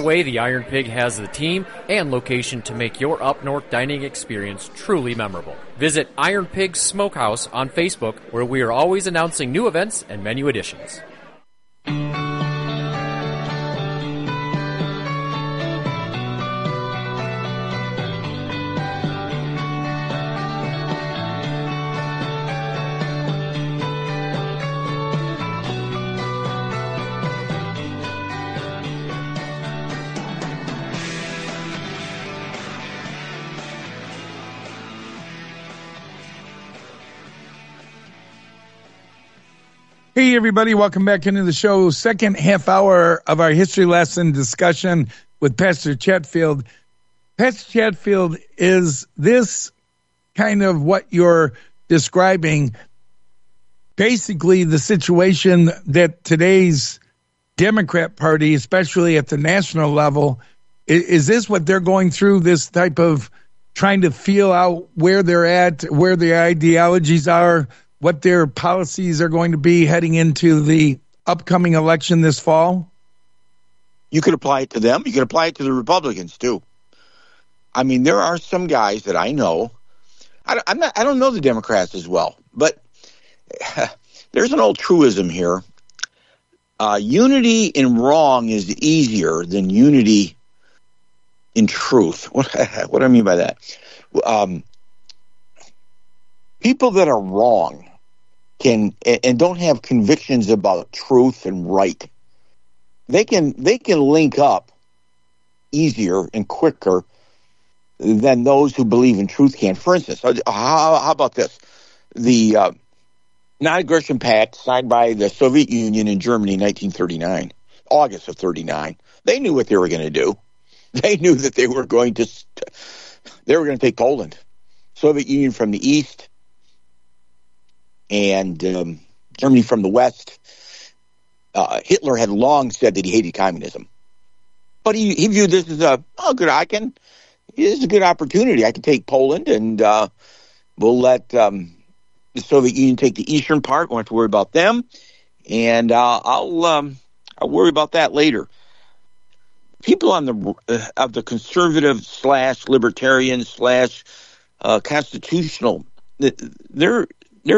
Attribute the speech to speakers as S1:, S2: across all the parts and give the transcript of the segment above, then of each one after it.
S1: way, the Iron Pig has the team and location to make your up north dining experience truly memorable. Visit Iron Pig Smokehouse on Facebook, where we are always announcing new events and menu additions.
S2: Hey, everybody. Welcome back into the show. Second half hour of our history lesson discussion with Pastor Chatfield. Pastor Chatfield, is this kind of what you're describing, basically the situation that today's Democrat Party, especially at the national level, is this what they're going through, this type of trying to feel out where they're at, where their ideologies are, what their policies are going to be heading into the upcoming election this fall?
S3: You could apply it to them. You could apply it to the Republicans, too. I mean, there are some guys that I know. I don't know the Democrats as well, but there's an old truism here. Unity in wrong is easier than unity in truth. What do I mean by that? People that are wrong can and don't have convictions about truth and right. They can link up easier and quicker than those who believe in truth can. For instance, how about this? The Non-Aggression Pact signed by the Soviet Union and Germany in 1939, August of 39. They knew what they were going to do. They knew that they were going to take Poland, Soviet Union from the east, and Germany from the west. Hitler had long said that he hated communism, but he viewed this as this is a good opportunity. I can take Poland, and we'll let the Soviet Union take the eastern part. We won't have to worry about them, and I'll worry about that later. People on the conservative / libertarian / constitutional, they're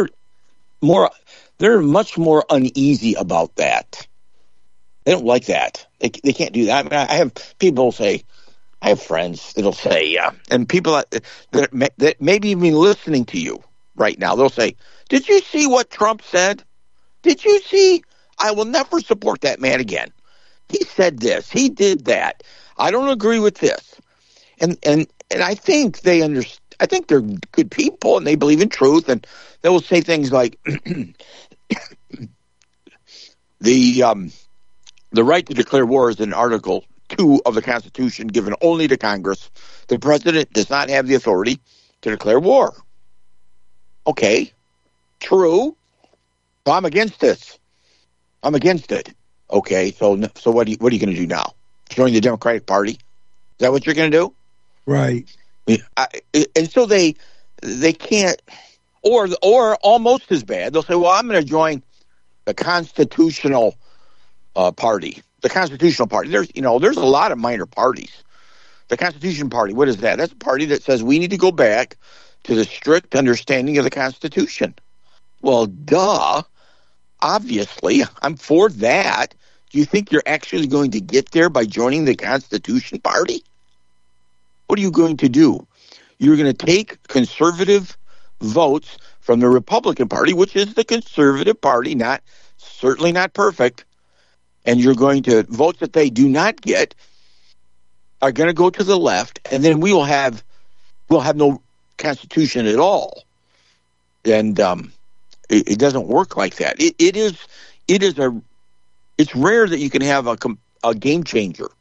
S3: much more uneasy about that. They don't like that. They can't do that. I mean, I have people say, I have friends that'll say, and people that maybe even listening to you right now, they'll say, "Did you see what Trump said? Did you see? I will never support that man again. He said this. He did that. I don't agree with this." And I think they understand. I think they're good people and they believe in truth, and they will say things like the right to declare war is in Article 2 of the Constitution, given only to Congress. The president does not have the authority to declare war. Okay, true. So I'm against this. I'm against it. Okay, so what are you going to do now? Join the Democratic Party? Is that what you're going to do?
S2: Right.
S3: And so they can't, or almost as bad. They'll say, "Well, I'm going to join the Constitutional Party." The Constitutional Party. There's a lot of minor parties. The Constitution Party. What is that? That's a party that says we need to go back to the strict understanding of the Constitution. Well, duh. Obviously, I'm for that. Do you think you're actually going to get there by joining the Constitution Party? What are you going to do? You're going to take conservative votes from the Republican Party, which is the conservative party, certainly not perfect, and you're going to votes that they do not get are going to go to the left, and then we'll have no Constitution at all. And it doesn't work like that. It's rare that you can have a game changer.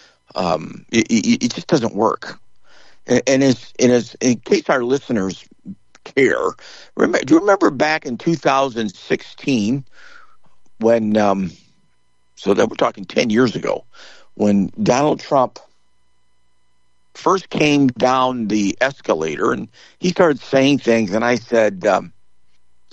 S3: It just doesn't work. And in case our listeners care, do you remember back in 2016 when, so that we're talking 10 years ago, when Donald Trump first came down the escalator and he started saying things, and I said,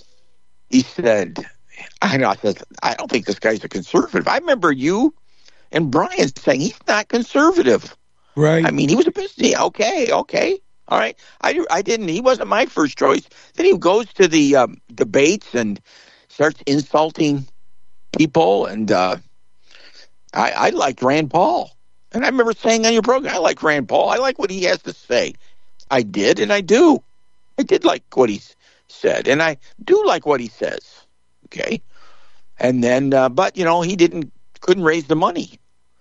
S3: I don't think this guy's a conservative. I remember you And Brian's saying he's not conservative.
S2: Right.
S3: I mean, he was a business. Okay. All right. I didn't. He wasn't my first choice. Then he goes to the debates and starts insulting people. And I liked Rand Paul. And I remember saying on your program, I like Rand Paul. I like what he has to say. I did, and I do. I did like what he said, and I do like what he says. Okay. And then, but, he couldn't raise the money.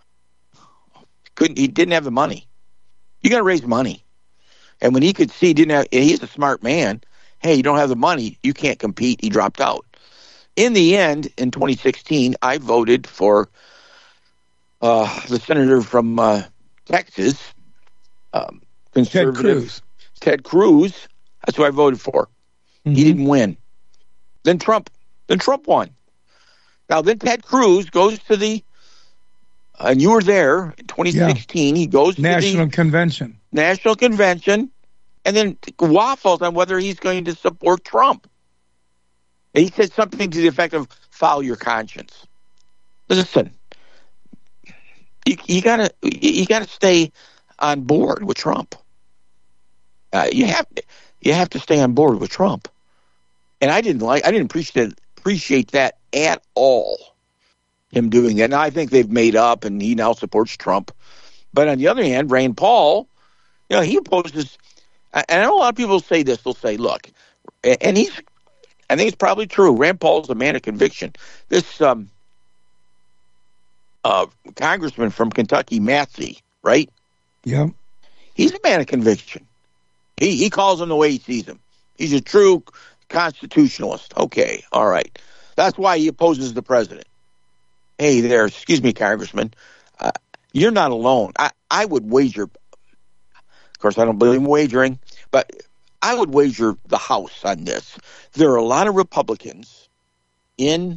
S3: He didn't have the money. You got to raise money. And when he could see, he's a smart man. Hey, you don't have the money. You can't compete. He dropped out. In the end, in 2016, I voted for the senator from Texas, conservative Ted Cruz. That's who I voted for. Mm-hmm. He didn't win. Then Trump won. Now, then Ted Cruz goes to and you were there in 2016. Yeah. He goes to the National Convention, and then waffles on whether he's going to support Trump. And he said something to the effect of "follow your conscience." Listen, you gotta stay on board with Trump. You have to stay on board with Trump, and I didn't appreciate that at all. Him doing that. Now I think they've made up, and he now supports Trump. But on the other hand, Rand Paul, he opposes. And I know a lot of people say this. They'll say, "Look," and I think it's probably true. Rand Paul's a man of conviction. This congressman from Kentucky, Massey, right?
S2: Yeah,
S3: he's a man of conviction. He calls him the way he sees him. He's a true constitutionalist. Okay, all right. That's why he opposes the president. Hey there, excuse me, Congressman. You're not alone. I would wager, of course, I don't believe in wagering, but I would wager the House on this. There are a lot of Republicans in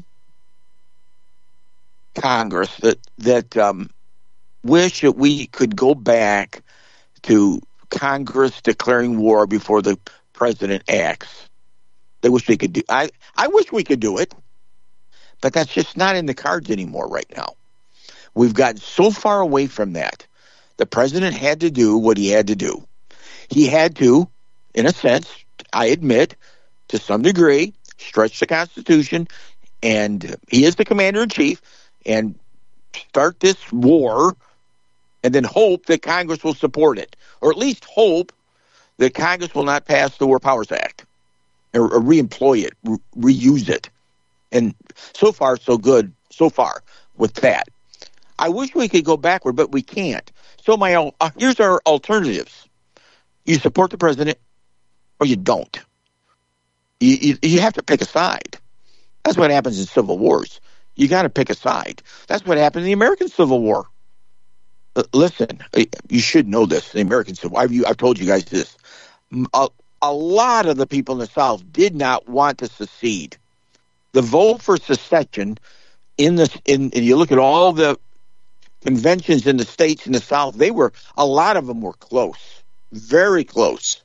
S3: Congress that wish that we could go back to Congress declaring war before the president acts. They wish they could do. I wish we could do it, but that's just not in the cards anymore right now. We've gotten so far away from that. The president had to do what he had to do. He had to, in a sense, I admit, to some degree, stretch the Constitution, and he is the commander-in-chief, and start this war, and then hope that Congress will support it, or at least hope that Congress will not pass the War Powers Act, or reemploy it, reuse it. And so far, so good, so far with that. I wish we could go backward, but we can't. So here's our alternatives. You support the president, or you don't. You have to pick a side. That's what happens in civil wars. You got to pick a side. That's what happened in the American Civil War. Listen, you should know this. The American Civil War. I've told you guys this. A lot of the people in the South did not want to secede. The vote for secession and you look at all the conventions in the states in the South, a lot of them were close, very close.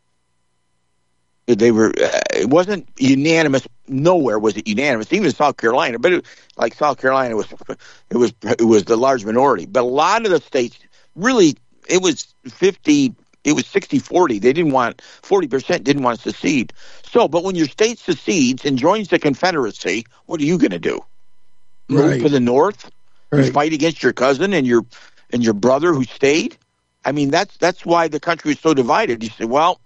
S3: It wasn't unanimous. Nowhere was it unanimous, even in South Carolina. But South Carolina it was the large minority. But a lot of the states, really, it was 50. It was 60-40. 40% didn't want to secede. So, but when your state secedes and joins the Confederacy, what are you going to do? Move to the North? Right. Fight against your cousin and your brother who stayed? I mean, that's why the country is so divided. You say, well,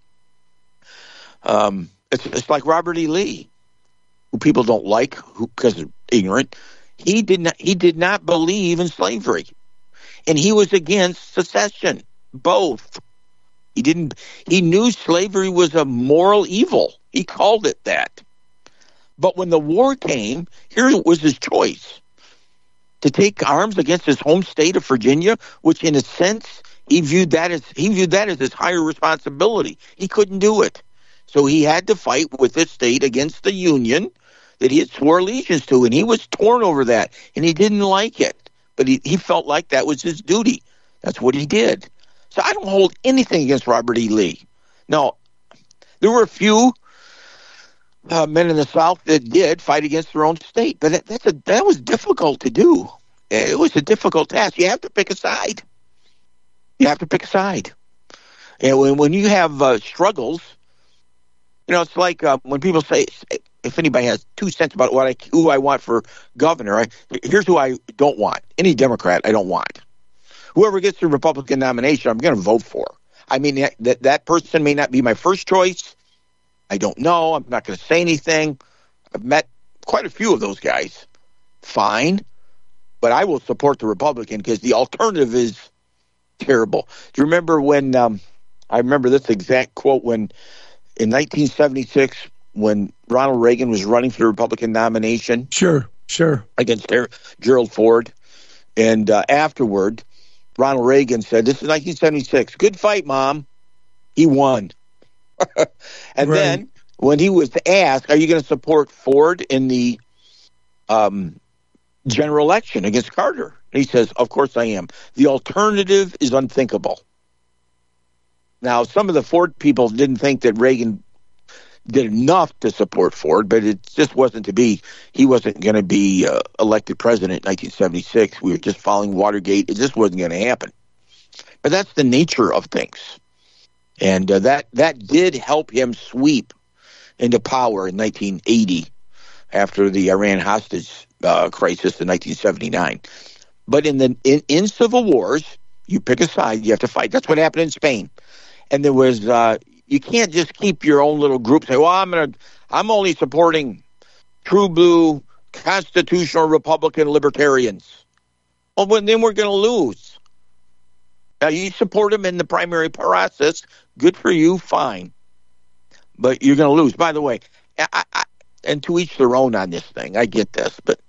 S3: it's like Robert E. Lee, who people don't like because they're ignorant. He did not believe in slavery, and he was against secession. Both. He knew slavery was a moral evil. He called it that. But when the war came, here was his choice: to take arms against his home state of Virginia, which in a sense he viewed that as his higher responsibility. He couldn't do it. So he had to fight with this state against the Union that he had swore allegiance to, and he was torn over that, and he didn't like it. But he felt like that was his duty. That's what he did. So I don't hold anything against Robert E. Lee. No, there were a few men in the South that did fight against their own state, but that was difficult to do. it was a difficult task. You have to pick a side. And when you have struggles, it's like when people say, if anybody has 2 cents about who I want for governor, here's who I don't want. Any Democrat I don't want. Whoever gets the Republican nomination, I'm going to vote for. I mean, that person may not be my first choice. I don't know. I'm not going to say anything. I've met quite a few of those guys. Fine. But I will support the Republican because the alternative is terrible. Do you remember when, I remember this exact quote when, in 1976, when Ronald Reagan was running for the Republican nomination.
S2: Sure.
S3: Against Gerald Ford. And afterward, Ronald Reagan said, this is 1976. Good fight, Mom. He won. And then when he was asked, are you going to support Ford in the general election against Carter? And he says, of course I am. The alternative is unthinkable. Now, some of the Ford people didn't think that Reagan did enough to support Ford, but it just wasn't to be. He wasn't going to be elected president in 1976. We were just following Watergate. It just wasn't going to happen. But that's the nature of things. And that did help him sweep into power in 1980 after the Iran hostage crisis in 1979. But in civil wars, you pick a side, you have to fight. That's what happened in Spain. And there was you can't just keep your own little group. Say, well, I'm only supporting true blue constitutional Republican libertarians. Well, then we're going to lose. Now you support them in the primary process. Good for you, fine. But you're going to lose. By the way, and to each their own on this thing. I get this, but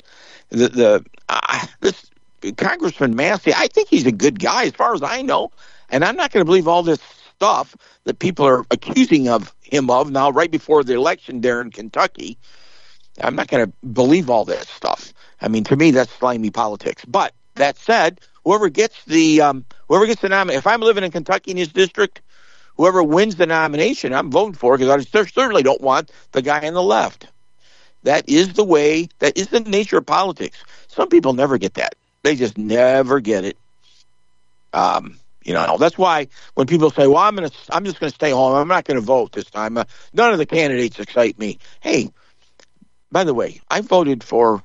S3: this Congressman Massey, I think he's a good guy as far as I know, and I'm not going to believe all this stuff that people are accusing him of now right before the election there in Kentucky. I'm not going to believe all that stuff. I mean, to me, that's slimy politics. But that said, whoever gets the nomination, if I'm living in Kentucky in his district, whoever wins the nomination, I'm voting for, because I certainly don't want the guy on the left. That is the way. That is the nature of politics. Some people never get that. They just never get it. That's why when people say, well, I'm just going to stay home. I'm not going to vote this time. None of the candidates excite me. Hey, by the way, I voted for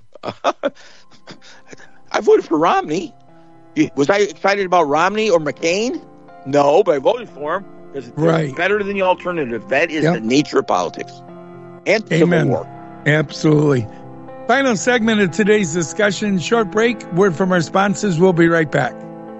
S3: Romney. Was I excited about Romney or McCain? No, but I voted for him because it's better than the alternative. That is the nature of politics and civil war.
S2: Absolutely. Final segment of today's discussion. Short break. Word from our sponsors. We'll be right back.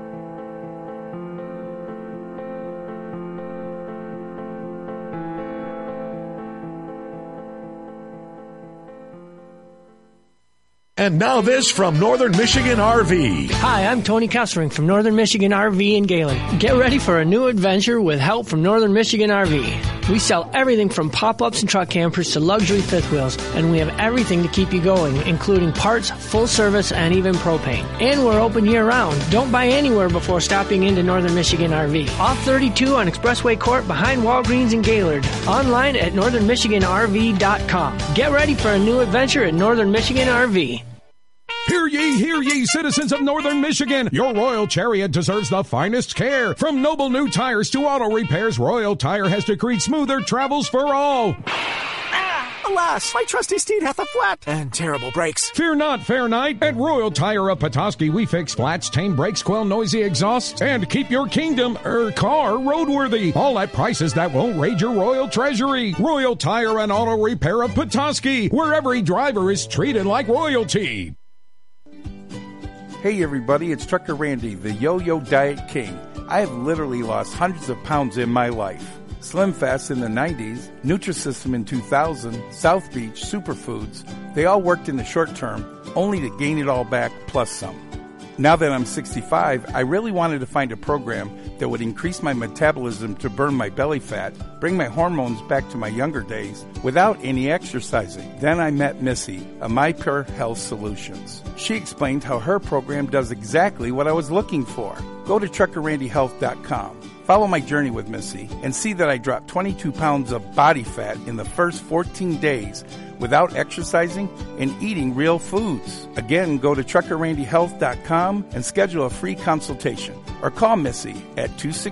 S4: And now this from Northern Michigan RV.
S5: Hi, I'm Tony Kessering from Northern Michigan RV in Gaylord. Get ready for a new adventure with help from Northern Michigan RV. We sell everything from pop-ups and truck campers to luxury fifth wheels, and we have everything to keep you going, including parts, full service, and even propane. And we're open year-round. Don't buy anywhere before stopping into Northern Michigan RV. Off 32 on Expressway Court behind Walgreens in Gaylord. Online at northernmichiganrv.com. Get ready for a new adventure at Northern Michigan RV.
S4: Hear ye, citizens of Northern Michigan. Your Royal Chariot deserves the finest care. From noble new tires to auto repairs, Royal Tire has decreed smoother travels for all.
S6: Alas, my trusty steed hath a flat and terrible brakes.
S4: Fear not, fair knight. At Royal Tire of Petoskey, we fix flats, tame brakes, quell noisy exhausts, and keep your car roadworthy. All at prices that won't raid your royal treasury. Royal Tire and Auto Repair of Petoskey, where every driver is treated like royalty.
S7: Hey everybody, it's Trucker Randy, the Yo-Yo Diet King. I have literally lost hundreds of pounds in my life. Slim Fast in the 90s, Nutrisystem in 2000, South Beach, Superfoods, they all worked in the short term, only to gain it all back plus some. Now that I'm 65, I really wanted to find a program that would increase my metabolism to burn my belly fat, bring my hormones back to my younger days, without any exercising. Then I met Missy, of MyPure Health Solutions. She explained how her program does exactly what I was looking for. Go to TruckerRandyHealth.com. Follow my journey with Missy and see that I dropped 22 pounds of body fat in the first 14 days without exercising and eating real foods. Again, go to TruckerRandyHealth.com and schedule a free consultation or call Missy at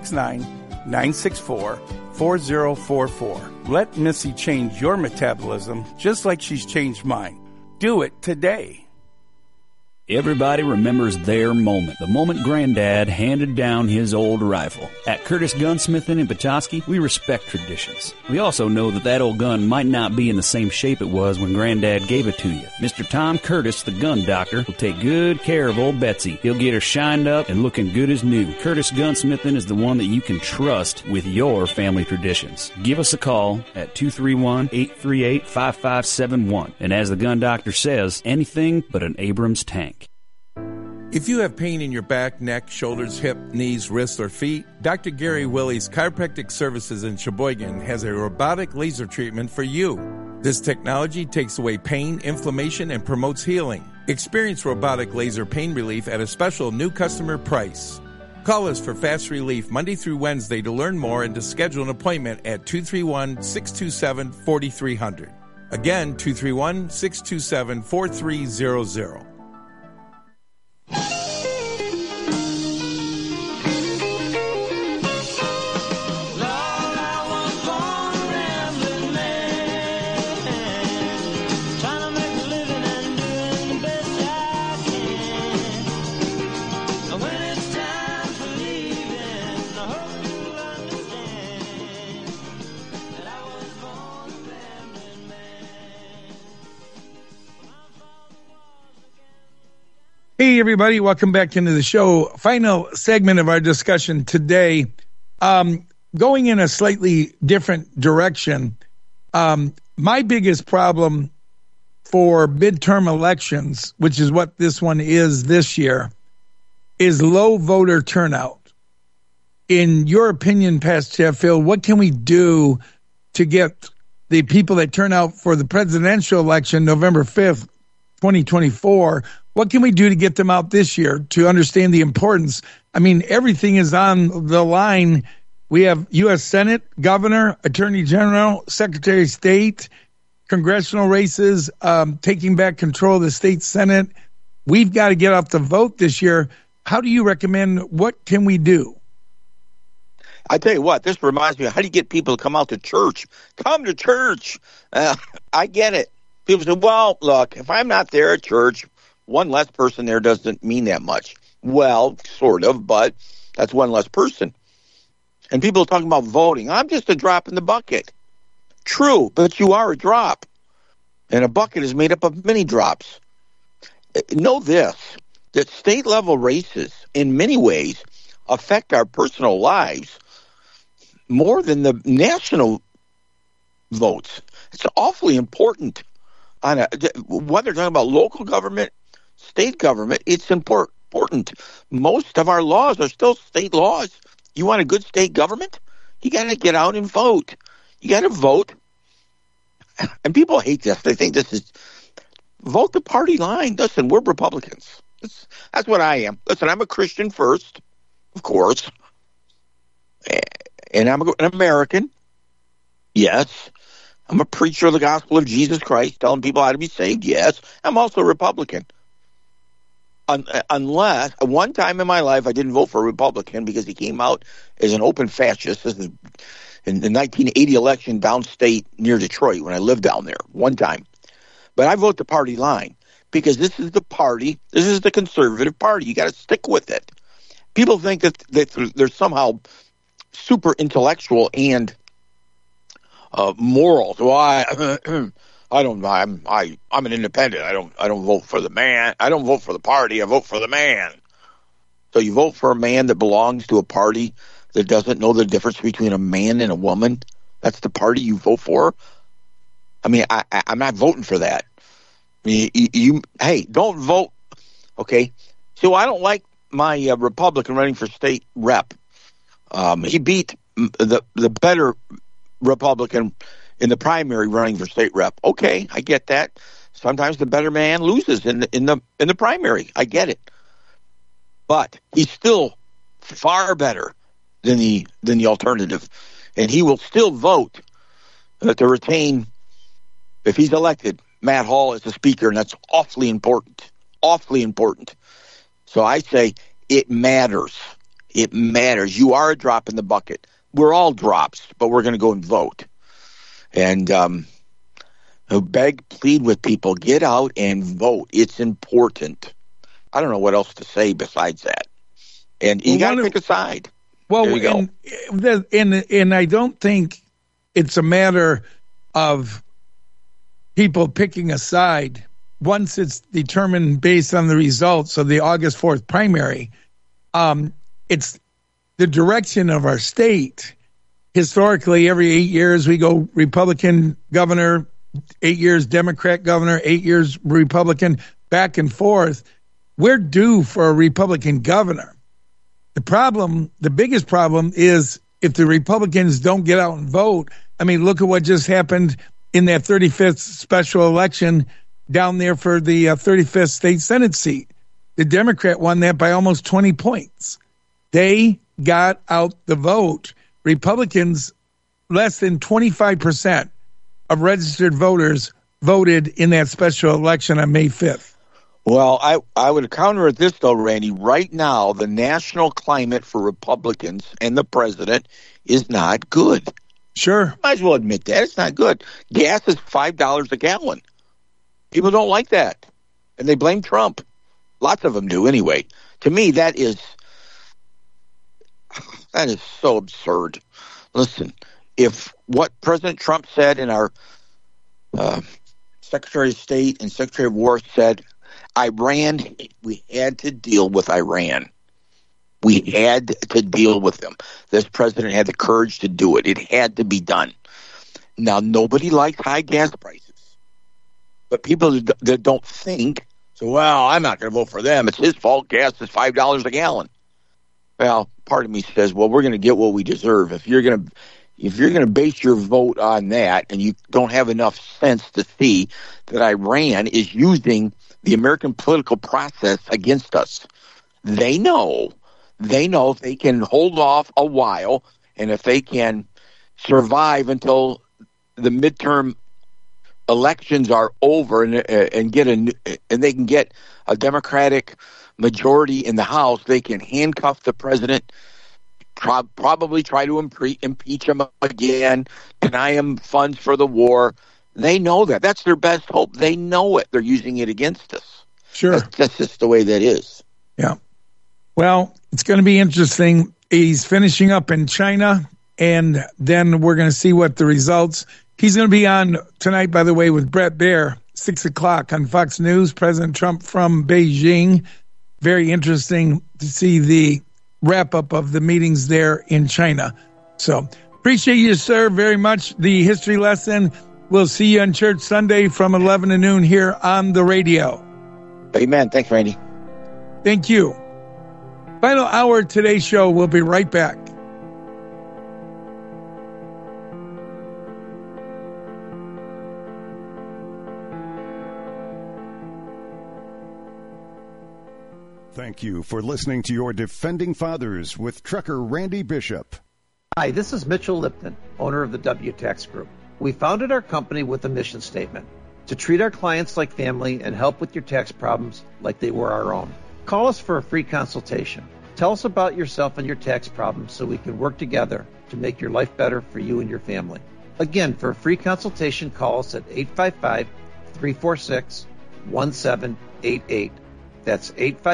S7: 269-964-4044. Let Missy change your metabolism just like she's changed mine. Do it today.
S8: Everybody remembers their moment, the moment Granddad handed down his old rifle. At Curtis Gunsmithing in Petoskey, we respect traditions. We also know that old gun might not be in the same shape it was when Granddad gave it to you. Mr. Tom Curtis, the gun doctor, will take good care of old Betsy. He'll get her shined up and looking good as new. Curtis Gunsmithing is the one that you can trust with your family traditions. Give us a call at 231-838-5571. And as the gun doctor says, anything but an Abrams tank.
S7: If you have pain in your back, neck, shoulders, hip, knees, wrists, or feet, Dr. Gary Willie's Chiropractic Services in Sheboygan has a robotic laser treatment for you. This technology takes away pain, inflammation, and promotes healing. Experience robotic laser pain relief at a special new customer price. Call us for fast relief Monday through Wednesday to learn more and to schedule an appointment at 231-627-4300. Again, 231-627-4300.
S2: Hey, everybody. Welcome back into the show. Final segment of our discussion today. Going in a slightly different direction. My biggest problem for midterm elections, which is what this one is this year, is low voter turnout. In your opinion, Pastor Sheffield, what can we do to get the people that turn out for the presidential election November 5th, 2024, what can we do to get them out this year to understand the importance? I mean, everything is on the line. We have U.S. Senate, Governor, Attorney General, Secretary of State, congressional races, taking back control of the state Senate. We've got to get out the vote this year. How do you recommend, what can we do?
S3: I tell you what, this reminds me of how do you get people to come out to church? Come to church. I get it. People say, well, look, if I'm not there at church, one less person there doesn't mean that much. Well, sort of, but that's one less person. And people are talking about voting. I'm just a drop in the bucket. True, but you are a drop. And a bucket is made up of many drops. Know this, that state-level races, in many ways, affect our personal lives more than the national votes. It's awfully important. Whether talking about local government, state government, it's important. Most of our laws are still state laws. You want a good state government? You got to get out and vote. You got to vote. And people hate this. They think this is vote the party line. Listen, we're Republicans. That's what I am. Listen, I'm a Christian first, of course. And I'm an American. Yes. I'm a preacher of the gospel of Jesus Christ, telling people how to be saved. Yes. I'm also a Republican. Unless, one time in my life, I didn't vote for a Republican because he came out as an open fascist in the 1980 election downstate near Detroit when I lived down there, one time. But I vote the party line because this is the party, this is the conservative party. You got to stick with it. People think that they're somehow super intellectual and moral. So I'm an independent. I don't vote for the man. I don't vote for the party. I vote for the man. So you vote for a man that belongs to a party that doesn't know the difference between a man and a woman. That's the party you vote for. I mean, I'm not voting for that. I mean, hey, don't vote. Okay. So I don't like my Republican running for state rep. He beat the better Republican in the primary running for state rep. Okay, I get that. Sometimes the better man loses in the primary. I get it. But he's still far better than the alternative, and he will still vote to retain, if he's elected, Matt Hall as the speaker, and that's awfully important. Awfully important. So I say it matters. It matters. You are a drop in the bucket. We're all drops, but we're going to go and vote. And beg, plead with people, get out and vote. It's important. I don't know what else to say besides that. And you got to pick a side.
S2: Well, and I don't think it's a matter of people picking a side once it's determined based on the results of the August 4th primary. It's the direction of our state. Historically, every 8 years we go Republican governor, 8 years Democrat governor, 8 years Republican, back and forth. We're due for a Republican governor. The biggest problem is if the Republicans don't get out and vote. I mean, look at what just happened in that 35th special election down there for the 35th state Senate seat. The Democrat won that by almost 20 points. They got out the vote. Republicans, less than 25% of registered voters voted in that special election on May 5th.
S3: Well, I would counter at this, though, Randy. Right now, the national climate for Republicans and the president is not good.
S2: Sure.
S3: Might as well admit that. It's not good. Gas is $5 a gallon. People don't like that. And they blame Trump. Lots of them do anyway. To me, that is so absurd. Listen, if what President Trump said and our Secretary of State and Secretary of War said, Iran, we had to deal with Iran. We had to deal with them. This president had the courage to do it. It had to be done. Now, nobody likes high gas prices. But people that don't think, so, well, I'm not going to vote for them. It's his fault. Gas is $5 a gallon. Well, part of me says, well, we're going to get what we deserve. If you're going to base your vote on that and you don't have enough sense to see that Iran is using the American political process against us, they know if they can hold off a while and if they can survive until the midterm elections are over and they can get a Democratic majority in the House, they can handcuff the president, probably try to impeach him again, deny him funds for the war. They know that. That's their best hope. They know it. They're using it against us.
S2: Sure.
S3: That's just the way that is.
S2: Yeah. Well, it's going to be interesting. He's finishing up in China, and then we're going to see what the results. He's going to be on tonight, by the way, with Bret Baier, 6 o'clock on Fox News, President Trump from Beijing. Very interesting to see the wrap-up of the meetings there in China. So appreciate you, sir, very much. The history lesson. We'll see you on Church Sunday from 11 to noon here on the radio.
S3: Amen. Thanks, Randy.
S2: Thank you. Final hour of today's show. We'll be right back.
S9: Thank you for listening to your Defending Fathers with Trucker Randy Bishop.
S10: Hi, this is Mitchell Lipton, owner of the W-Tax Group. We founded our company with a mission statement: to treat our clients like family and help with your tax problems like they were our own. Call us for a free consultation. Tell us about yourself and your tax problems so we can work together to make your life better for you and your family. Again, for a free consultation, call us at 855-346-1788. That's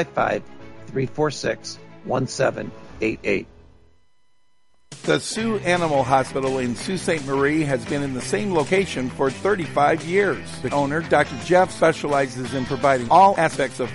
S10: 855-346-1788.
S7: The Sioux Animal Hospital in Sault Ste. Marie has been in the same location for 35 years. The owner, Dr. Jeff, specializes in providing all aspects of